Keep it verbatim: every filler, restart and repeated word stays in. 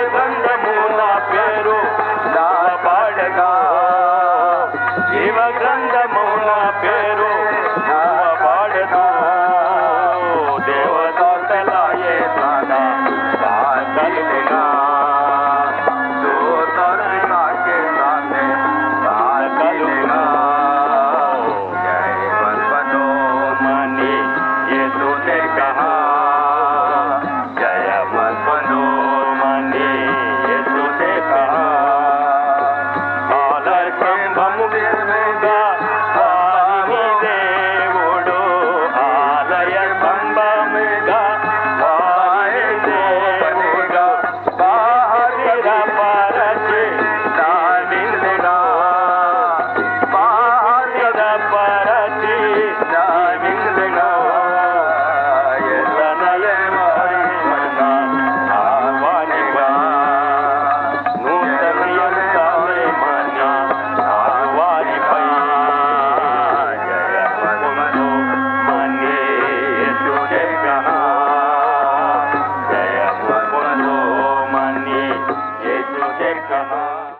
గ్రంథమున పేరు పాడగా జీవ గ్రంథమున పేరు పాడదు దేవదూతలాయే సదా కలుగునా దూతల के साथे कलुना जय बनो मनी यीशु ने कहा जय बनो मनी यीशु ने कहा आलय संभमुगा स्वामी దేవుడు ఆలయ సంభముగా स्वामी దేవుడు బాహరిర పరచి దావిందగా బాహరిర పరచి దావిందగా యతనయ మరిమగా ఆవానిగా నూతనయం సామే మన్నా ఆవానిపై జయ మను మని యేసు జగహా జయ మను మని యేసు జగహా